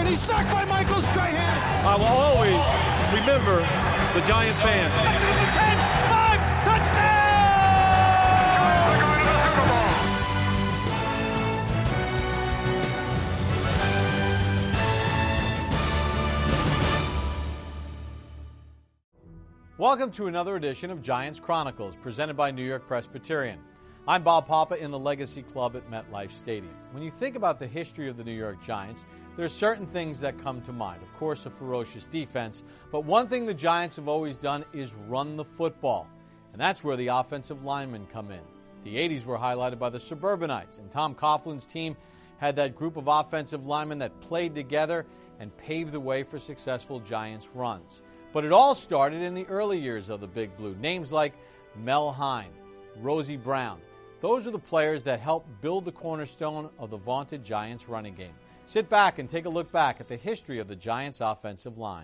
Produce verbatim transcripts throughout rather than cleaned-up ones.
he's sacked by Michael Strahan. I will always remember the Giant fans. ten, five, touchdown! Welcome to another edition of Giants Chronicles, presented by New York Presbyterian. I'm Bob Papa in the Legacy Club at MetLife Stadium. When you think about the history of the New York Giants, there are certain things that come to mind. Of course, a ferocious defense, but one thing the Giants have always done is run the football, and that's where the offensive linemen come in. The eighties were highlighted by the Suburbanites, and Tom Coughlin's team had that group of offensive linemen that played together and paved the way for successful Giants runs. But it all started in the early years of the Big Blue. Names like Mel Hein, Rosie Brown. Those are the players that helped build the cornerstone of the vaunted Giants running game. Sit back and take a look back at the history of the Giants offensive line.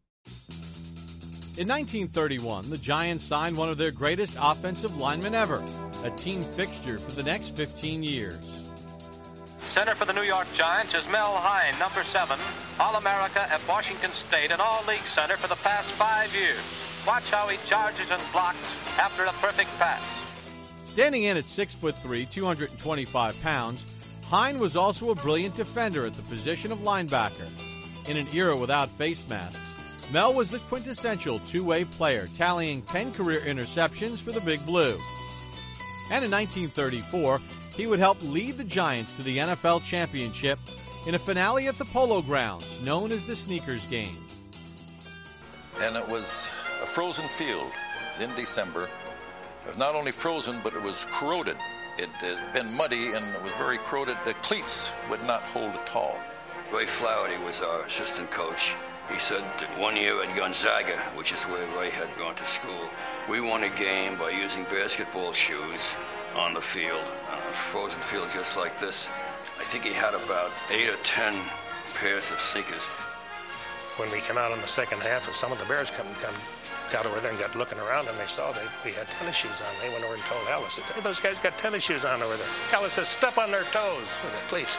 In nineteen thirty-one, the Giants signed one of their greatest offensive linemen ever, a team fixture for the next fifteen years. Center for the New York Giants is Mel Hein, number seven, All-America at Washington State and All-League center for the past five years. Watch how he charges and blocks after a perfect pass. Standing in at six foot three, two hundred twenty-five pounds, Hein was also a brilliant defender at the position of linebacker. In an era without face masks, Mel was the quintessential two-way player, tallying ten career interceptions for the Big Blue. And in nineteen thirty-four, he would help lead the Giants to the N F L championship in a finale at the Polo Grounds, known as the Sneakers Game. And it was a frozen field. It was in December. It was not only frozen, but it was corroded. It had been muddy and it was very corroded. The cleats would not hold at all. Ray Flaherty was our assistant coach. He said that one year at Gonzaga, which is where Ray had gone to school, we won a game by using basketball shoes on the field, on a frozen field just like this. I think he had about eight or ten pairs of sneakers. When we came out in the second half, some of the Bears come, come got over there and got looking around, and they saw that we had tennis shoes on. They went over and told Alice, hey, those guys got tennis shoes on over there. Alice says, step on their toes. Please.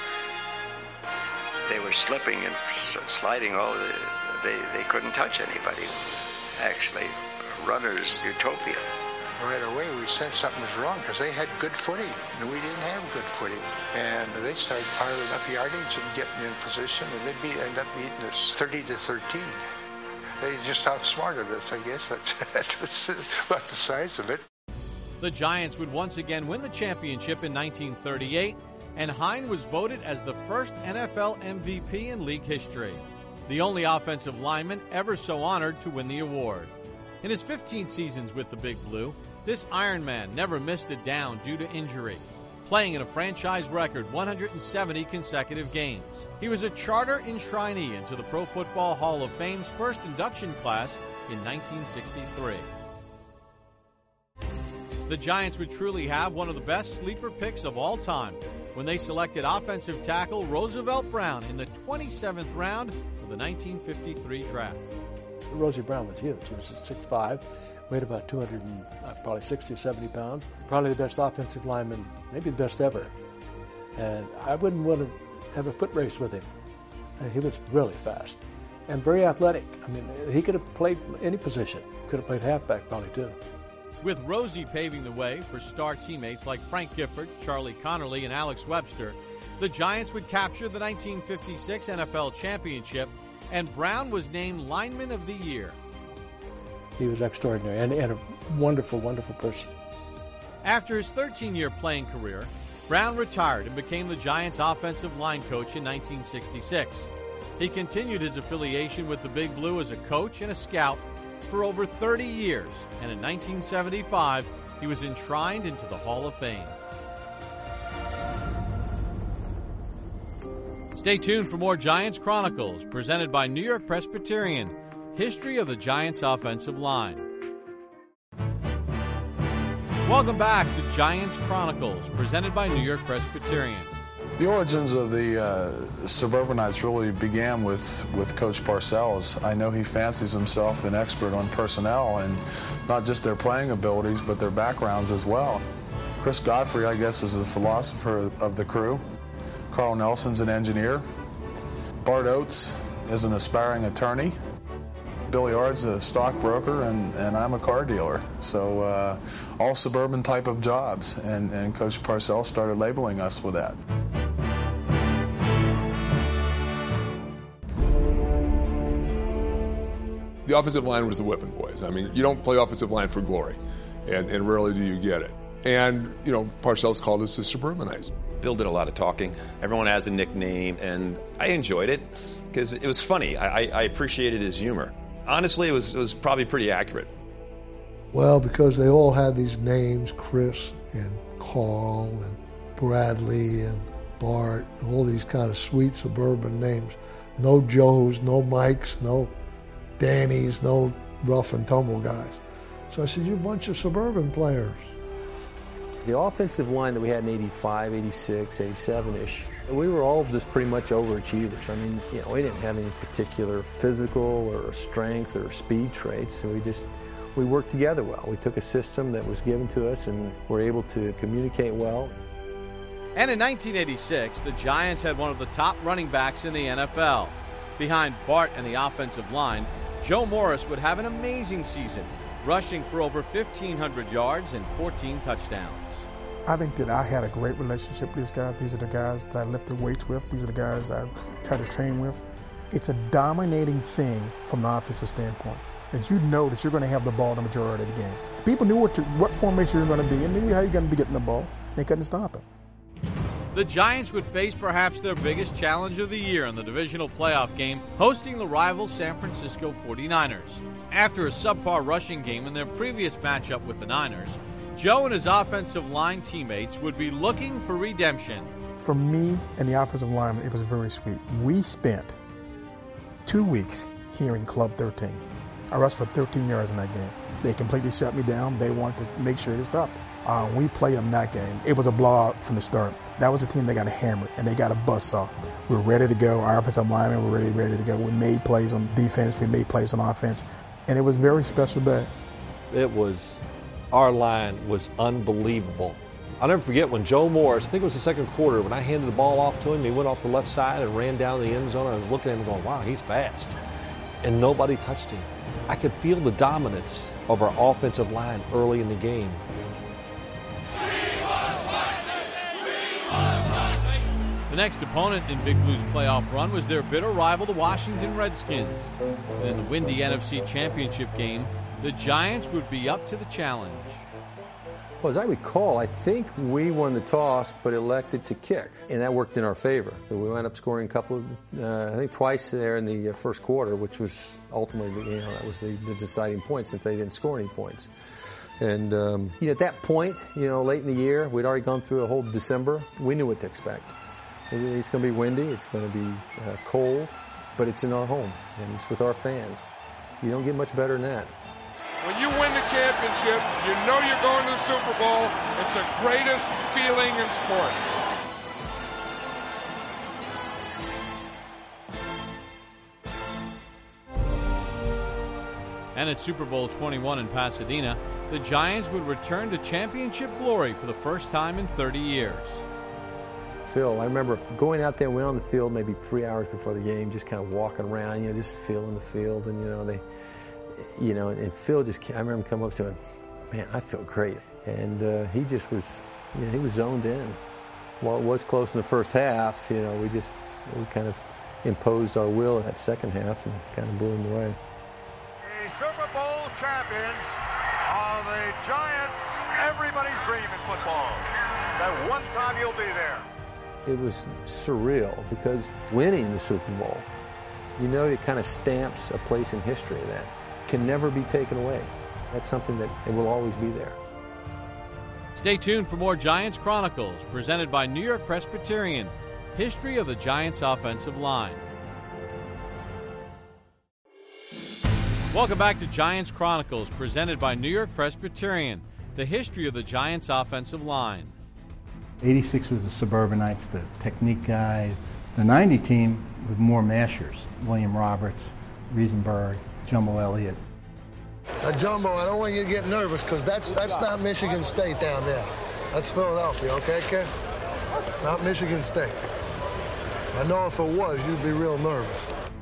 They were slipping and sliding all the, they, they couldn't touch anybody. Actually, runner's utopia. Right away, we sensed something was wrong because they had good footing, and we didn't have good footing. And they started piling up yardage and getting in position, and they'd be, end up beating us thirty to thirteen. They just outsmarted us, I guess. That was about the size of it. The Giants would once again win the championship in nineteen thirty-eight, and Hein was voted as the first N F L M V P in league history, the only offensive lineman ever so honored to win the award. In his fifteen seasons with the Big Blue, this Iron Man never missed a down due to injury, playing in a franchise record one hundred seventy consecutive games. He was a charter enshrinee into the Pro Football Hall of Fame's first induction class in nineteen sixty-three. The Giants would truly have one of the best sleeper picks of all time when they selected offensive tackle Roosevelt Brown in the twenty-seventh round of the nineteen fifty-three draft. Rosie Brown was huge. He was at six five, weighed about two hundred, and, uh, probably sixty or seventy pounds. Probably the best offensive lineman, maybe the best ever. And I wouldn't want to have a foot race with him. Uh, he was really fast and very athletic. I mean, he could have played any position. Could have played halfback probably too. With Rosie paving the way for star teammates like Frank Gifford, Charlie Connerly, and Alex Webster, the Giants would capture the nineteen fifty-six N F L championship, and Brown was named Lineman of the Year. He was extraordinary and, and a wonderful, wonderful person. After his thirteen-year playing career, Brown retired and became the Giants' offensive line coach in nineteen sixty-six. He continued his affiliation with the Big Blue as a coach and a scout for over thirty years, and in nineteen seventy-five, he was enshrined into the Hall of Fame. Stay tuned for more Giants Chronicles, presented by New York Presbyterian, history of the Giants' offensive line. Welcome back to Giants Chronicles, presented by New York Presbyterian. The origins of the uh, Suburbanites really began with, with Coach Parcells. I know he fancies himself an expert on personnel and not just their playing abilities, but their backgrounds as well. Chris Godfrey, I guess, is the philosopher of the crew. Carl Nelson's an engineer. Bart Oates is an aspiring attorney. Billy Ard's a stockbroker, and, and I'm a car dealer. So uh, all suburban type of jobs, and, and Coach Parcells started labeling us with that. The offensive line was the whipping boys. I mean, you don't play offensive line for glory, and, and rarely do you get it. And, you know, Parcells called us the Suburbanites. Bill did a lot of talking. Everyone has a nickname, and I enjoyed it because it was funny. I, I appreciated his humor. Honestly, it was, it was probably pretty accurate. Well, because they all had these names, Chris and Carl and Bradley and Bart, all these kind of sweet suburban names. No Joes, no Mikes, no Danny's, no rough and tumble guys. So I said, you're a bunch of suburban players. The offensive line that we had in eighty-five, eighty-six, eighty-seven-ish, we were all just pretty much overachievers. I mean, you know, we didn't have any particular physical or strength or speed traits, so we just, we worked together well. We took a system that was given to us and were able to communicate well. And in nineteen eighty-six, the Giants had one of the top running backs in the N F L. Behind Bart and the offensive line, Joe Morris would have an amazing season, rushing for over fifteen hundred yards and fourteen touchdowns. I think that I had a great relationship with these guys. These are the guys that I lifted weights with. These are the guys I try to train with. It's a dominating thing from the offensive standpoint, that you know that you're going to have the ball the majority of the game. People knew what, to, what formation you're going to be in, they knew how you're going to be getting the ball. They couldn't stop it. The Giants would face perhaps their biggest challenge of the year in the divisional playoff game, hosting the rival San Francisco forty-niners. After a subpar rushing game in their previous matchup with the Niners, Joe and his offensive line teammates would be looking for redemption. For me and the offensive line, it was very sweet. We spent two weeks here in Club thirteen. I rushed for thirteen yards in that game. They completely shut me down. They wanted to make sure they stopped. Uh, we played them that game. It was a blowout from the start. That was a team that got hammered, and they got a buzzsaw. We were ready to go. Our offensive linemen were ready, ready to go. We made plays on defense. We made plays on offense. And it was a very special day. It was, our line was unbelievable. I'll never forget when Joe Morris, I think it was the second quarter, when I handed the ball off to him, he went off the left side and ran down the end zone. I was looking at him going, wow, he's fast. And nobody touched him. I could feel the dominance of our offensive line early in the game. The next opponent in Big Blue's playoff run was their bitter rival, the Washington Redskins. And in the windy N F C Championship game, the Giants would be up to the challenge. Well, as I recall, I think we won the toss but elected to kick, and that worked in our favor. So we wound up scoring a couple of, uh, I think twice there in the first quarter, which was ultimately, you know, that was the, the deciding point since they didn't score any points. And um, you know, at that point, you know, late in the year, we'd already gone through a whole December. We knew what to expect. It's going to be windy, it's going to be uh, cold, but it's in our home, and it's with our fans. You don't get much better than that. When you win the championship, you know you're going to the Super Bowl. It's the greatest feeling in sports. And at Super Bowl twenty-one in Pasadena, the Giants would return to championship glory for the first time in thirty years. Phil, I remember going out there, went on the field maybe three hours before the game, just kind of walking around, you know, just feeling the field, and you know, they, you know, and Phil just, I remember him coming up to him, man, I feel great, and uh, he just was, you know, he was zoned in. While it was close in the first half, you know, we just, we kind of imposed our will in that second half and kind of blew him away. The Super Bowl champions are the Giants. Everybody's dream in football. That one time you'll be there. It was surreal because winning the Super Bowl, you know, it kind of stamps a place in history that can never be taken away. That's something that it will always be there. Stay tuned for more Giants Chronicles, presented by New York Presbyterian, history of the Giants offensive line. Welcome back to Giants Chronicles, presented by New York Presbyterian, the history of the Giants offensive line. eighty-six was the Suburbanites, the technique guys. The ninety team with more mashers, William Roberts, Riesenberg, Jumbo Elliott. Now, Jumbo, I don't want you to get nervous because that's that's not Michigan State down there. That's Philadelphia, okay, kid? Not Michigan State. I know if it was, you'd be real nervous.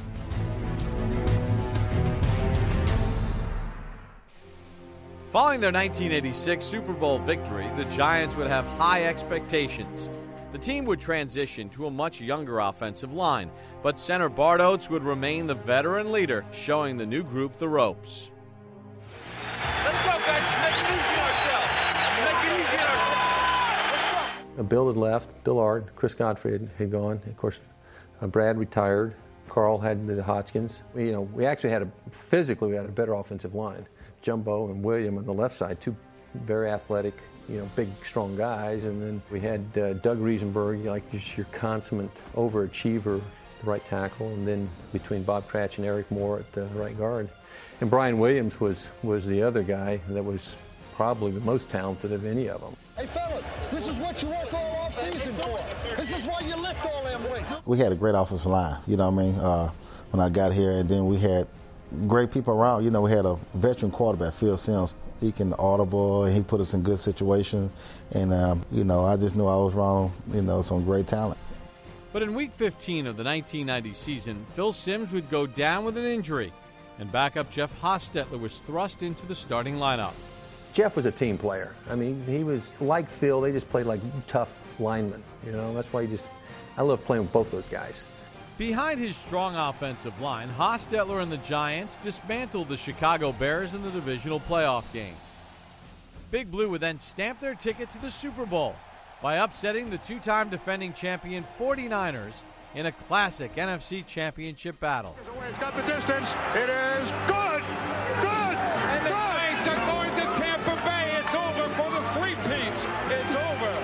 Following their nineteen eighty-six Super Bowl victory, the Giants would have high expectations. The team would transition to a much younger offensive line, but center Bart Oates would remain the veteran leader, showing the new group the ropes. Let's go, guys. Make it easy on ourselves. Make it easy on ourselves. Let's go. Bill had left. Bill Ard, Chris Godfrey had, had gone. Of course, uh, Brad retired. Carl had the Hodgkins. We, you know, we actually had a physically we had a better offensive line. Jumbo and William on the left side, two very athletic, you know, big, strong guys. And then we had uh, Doug Riesenberg, like just your consummate overachiever, the right tackle, and then between Bob Cratch and Eric Moore at the right guard. And Brian Williams was was the other guy that was probably the most talented of any of them. Hey, fellas, this is what you work all off season for. This is why you lift all them weights. We had a great offensive line, you know what I mean, uh, when I got here, and then we had great people around. You know, we had a veteran quarterback, Phil Simms. He can audible, and he put us in good situations. And, um, you know, I just knew I was around, you know, some great talent. But in Week fifteen of the nineteen ninety season, Phil Simms would go down with an injury, and backup Jeff Hostetler was thrust into the starting lineup. Jeff was a team player. I mean, he was like Phil. They just played like tough linemen. You know, that's why he just, I love playing with both those guys. Behind his strong offensive line, Hostetler and the Giants dismantled the Chicago Bears in the divisional playoff game. Big Blue would then stamp their ticket to the Super Bowl by upsetting the two-time defending champion forty-niners in a classic N F C championship battle. It's got the distance. It is good. Good. And the Giants are going to Tampa Bay. It's over for the three-peats. It's over.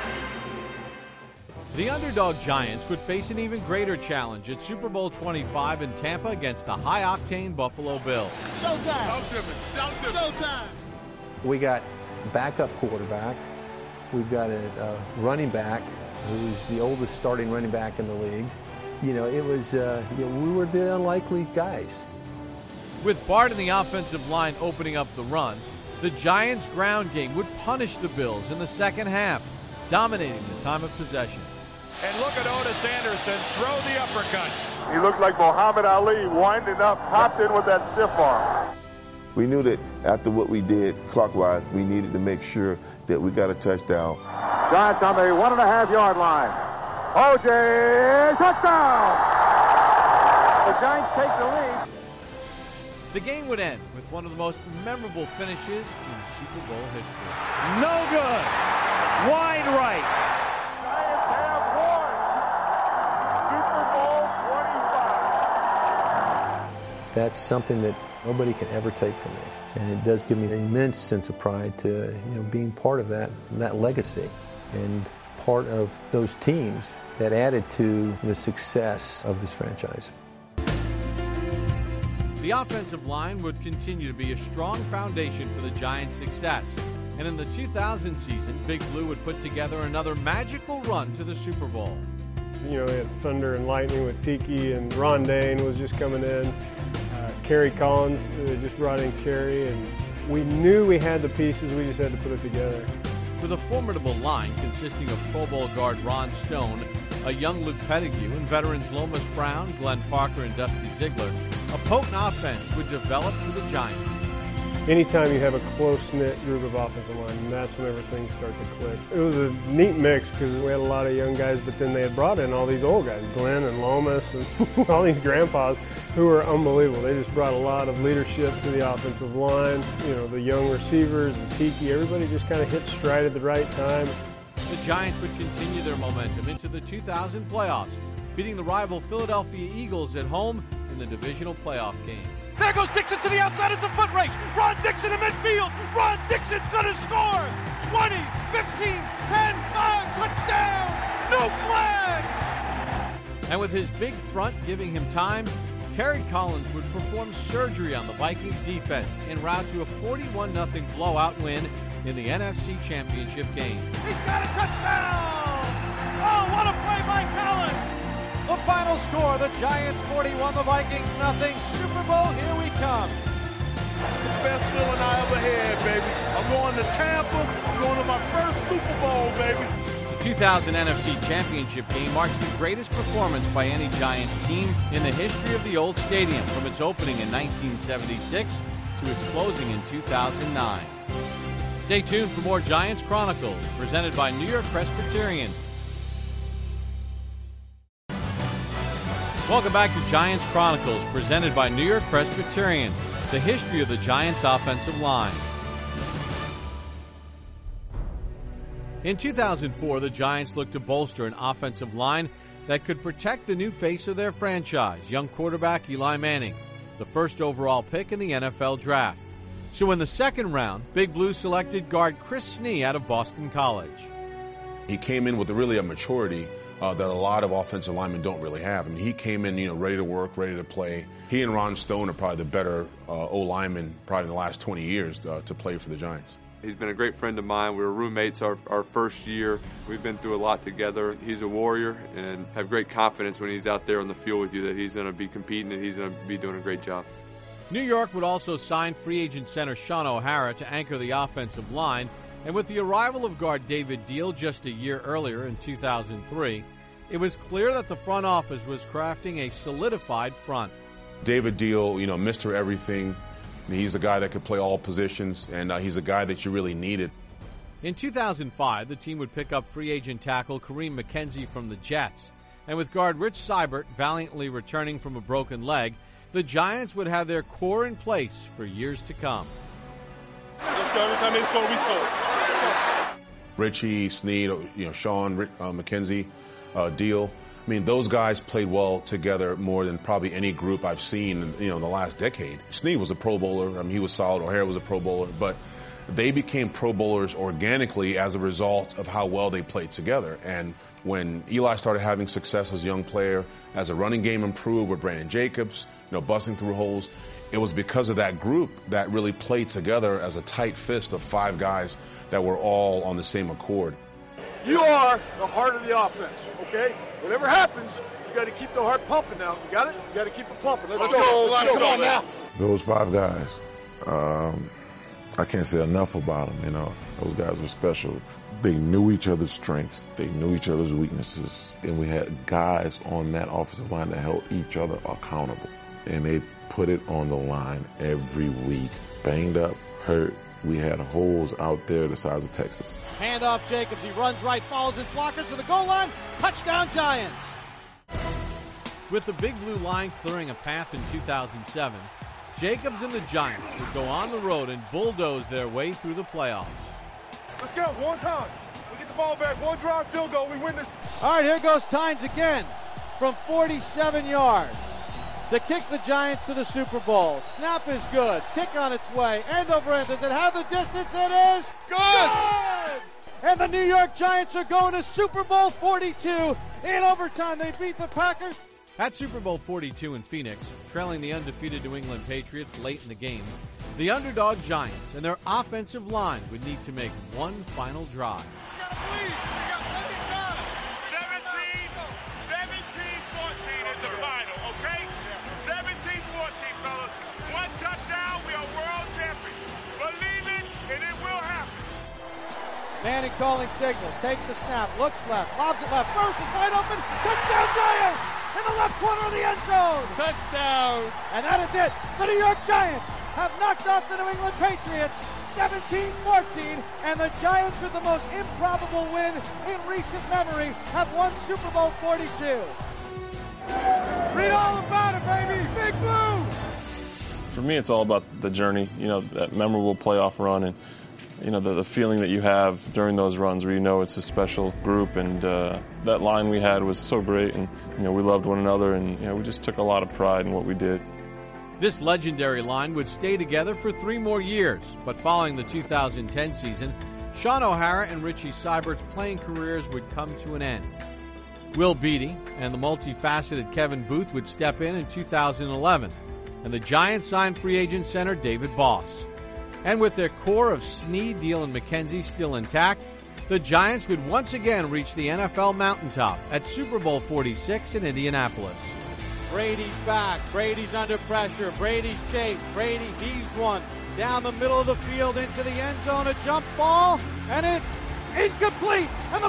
The underdog Giants would face an even greater challenge at Super Bowl twenty-five in Tampa against the high-octane Buffalo Bills. Showtime. Showtime. We got a backup quarterback. We've got a, a running back who's the oldest starting running back in the league. You know, it was, uh, you know, we were the unlikely guys. With Bart in the offensive line opening up the run, the Giants' ground game would punish the Bills in the second half, dominating the time of possession. And look at Otis Anderson throw the uppercut. He looked like Muhammad Ali winding up, popped in with that stiff arm. We knew that after what we did clockwise, we needed to make sure that we got a touchdown. Giants on the one and a half yard line. O J, touchdown! The Giants take the lead. The game would end with one of the most memorable finishes in Super Bowl history. No good. Wide right. Giants have won Super Bowl twenty-five. That's something that nobody can ever take from me. And it does give me an immense sense of pride to, you know, being part of that, that legacy and part of those teams that added to the success of this franchise. The offensive line would continue to be a strong foundation for the Giants' success. And in the two thousand season, Big Blue would put together another magical run to the Super Bowl. You know, they had Thunder and Lightning with Tiki, and Ron Dane was just coming in. Uh, Kerry Collins, they just brought in Kerry, and we knew we had the pieces, we just had to put it together. With a formidable line consisting of Pro Bowl guard Ron Stone, a young Luke Pettigrew, and veterans Lomas Brown, Glenn Parker, and Dusty Ziegler, a potent offense would develop for the Giants. Anytime you have a close-knit group of offensive linemen, that's whenever things start to click. It was a neat mix because we had a lot of young guys, but then they had brought in all these old guys, Glenn and Lomas and all these grandpas who were unbelievable. They just brought a lot of leadership to the offensive line. You know, the young receivers, the Tiki, everybody just kind of hit stride at the right time. The Giants would continue their momentum into the two thousand playoffs, beating the rival Philadelphia Eagles at home in the divisional playoff game. There goes Dixon to the outside. It's a foot race. Ron Dixon in midfield. Ron Dixon's going to score. twenty, fifteen, ten, five, touchdown. No flags. And with his big front giving him time, Kerry Collins would perform surgery on the Vikings defense en route to a forty-one nothing blowout win in the N F C Championship game. He's got a touchdown. Oh, what a play by Collins. The final score, the Giants forty-one, the Vikings nothing. Super Bowl, here we come. It's the best feeling I ever had, baby. I'm going to Tampa. I'm going to my first Super Bowl, baby. The two thousand N F C Championship game marks the greatest performance by any Giants team in the history of the old stadium, from its opening in nineteen seventy-six to its closing in two thousand nine. Stay tuned for more Giants Chronicles, presented by New York Presbyterian. Welcome back to Giants Chronicles, presented by New York Presbyterian, the history of the Giants offensive line. In two thousand four, the Giants looked to bolster an offensive line that could protect the new face of their franchise, young quarterback Eli Manning, the first overall pick in the N F L draft. So in the second round, Big Blue selected guard Chris Snee out of Boston College. He came in with really a maturity uh, that a lot of offensive linemen don't really have. I mean, he came in, you know, ready to work, ready to play. He and Ron Stone are probably the better uh, O-linemen probably in the last twenty years uh, to play for the Giants. He's been a great friend of mine. We were roommates our, our first year. We've been through a lot together. He's a warrior and have great confidence when he's out there on the field with you that he's going to be competing and he's going to be doing a great job. New York would also sign free agent center Shaun O'Hara to anchor the offensive line, and with the arrival of guard David Diehl just a year earlier in two thousand three, it was clear that the front office was crafting a solidified front. David Diehl, you know, Mister Everything. He's a guy that could play all positions, and uh, he's a guy that you really needed. In two thousand five, the team would pick up free agent tackle Kareem McKenzie from the Jets. And with guard Rich Seibert valiantly returning from a broken leg, the Giants would have their core in place for years to come. Let's go. Every time they score, we score. Let's go. Richie, Snead, you know, Sean, uh, McKenzie, uh, Diehl. I mean, those guys played well together more than probably any group I've seen, you know, in the last decade. Snead was a Pro Bowler. I mean, he was solid. O'Hara was a Pro Bowler. But they became Pro Bowlers organically as a result of how well they played together. And when Eli started having success as a young player, as a running game improved with Brandon Jacobs, you know, busting through holes, it was because of that group that really played together as a tight fist of five guys that were all on the same accord. You are the heart of the offense, okay? Whatever happens, you got to keep the heart pumping now. You got it? You got to keep it pumping. Let's, Let's go. go. Let's Come go, on now. Those five guys, um, I can't say enough about them, you know. Those guys were special. They knew each other's strengths. They knew each other's weaknesses. And we had guys on that offensive line that held each other accountable. And they put it on the line every week. Banged up, hurt. We had holes out there the size of Texas. Hand off Jacobs. He runs right, follows his blockers to the goal line. Touchdown, Giants. With the Big Blue line clearing a path in two thousand seven, Jacobs and the Giants would go on the road and bulldoze their way through the playoffs. Let's go. One time. We get the ball back. One drive, field goal. We win this. All right, here goes Tynes again from forty-seven yards to kick the Giants to the Super Bowl. Snap is good. Kick on its way. End over end. Does it have the distance? It is good. good! And the New York Giants are going to Super Bowl forty-two in overtime. They beat the Packers. At Super Bowl forty-two in Phoenix, trailing the undefeated New England Patriots late in the game, the underdog Giants and their offensive line would need to make one final drive. seventeen, seventeen fourteen is the final, okay? seventeen fourteen, fellas. One touchdown, we are world champions. Believe it, and it will happen. Manning calling signals, takes the snap, looks left, lobs it left, first is wide open, touchdown Giants! In the left corner of the end zone! Touchdown! And that is it. The New York Giants have knocked off the New England Patriots seventeen fourteen, and the Giants, with the most improbable win in recent memory, have won Super Bowl forty-two. Read all about it, baby! Big Blue! For me, it's all about the journey, you know, that memorable playoff run and you know, the, the feeling that you have during those runs where you know it's a special group, and uh, that line we had was so great, and, you know, we loved one another, and, you know, we just took a lot of pride in what we did. This legendary line would stay together for three more years, but following the two thousand ten season, Shaun O'Hara and Richie Seibert's playing careers would come to an end. Will Beatty and the multifaceted Kevin Booth would step in in two thousand eleven, and the Giants signed free agent center David Boss. And with their core of Snead, Diehl, and McKenzie still intact, the Giants would once again reach the N F L mountaintop at Super Bowl forty-six in Indianapolis. Brady's back. Brady's under pressure. Brady's chased. Brady heaves one down the middle of the field into the end zone. A jump ball, and it's incomplete. And the ball game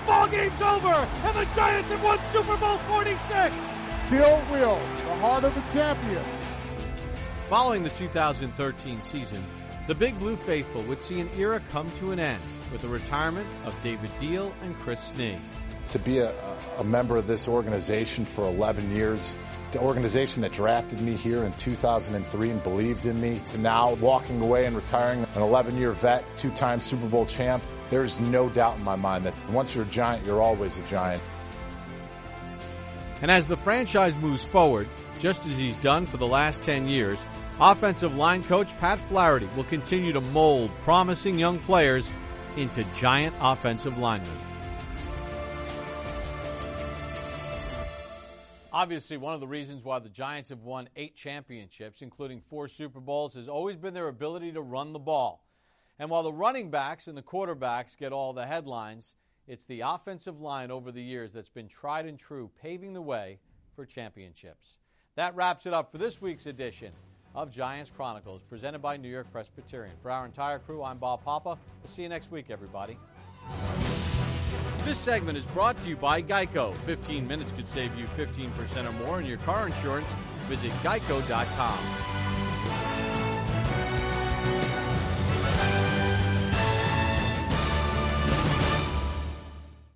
game's over, and the Giants have won Super Bowl forty-six. Still will, the heart of the champion. Following the two thousand thirteen season, the Big Blue faithful would see an era come to an end with the retirement of David Diehl and Chris Snee. To be a, a member of this organization for eleven years, the organization that drafted me here in two thousand three and believed in me, to now walking away and retiring, an eleven-year vet, two-time Super Bowl champ, there's no doubt in my mind that once you're a Giant, you're always a Giant. And as the franchise moves forward, just as he's done for the last ten years, offensive line coach Pat Flaherty will continue to mold promising young players into Giant offensive linemen. Obviously, one of the reasons why the Giants have won eight championships, including four Super Bowls, has always been their ability to run the ball. And while the running backs and the quarterbacks get all the headlines, it's the offensive line over the years that's been tried and true, paving the way for championships. That wraps it up for this week's edition of Giants Chronicles, presented by New York Presbyterian. For our entire crew, I'm Bob Papa. We'll see you next week, everybody. This segment is brought to you by Geico. fifteen minutes could save you fifteen percent or more in your car insurance. Visit geico dot com.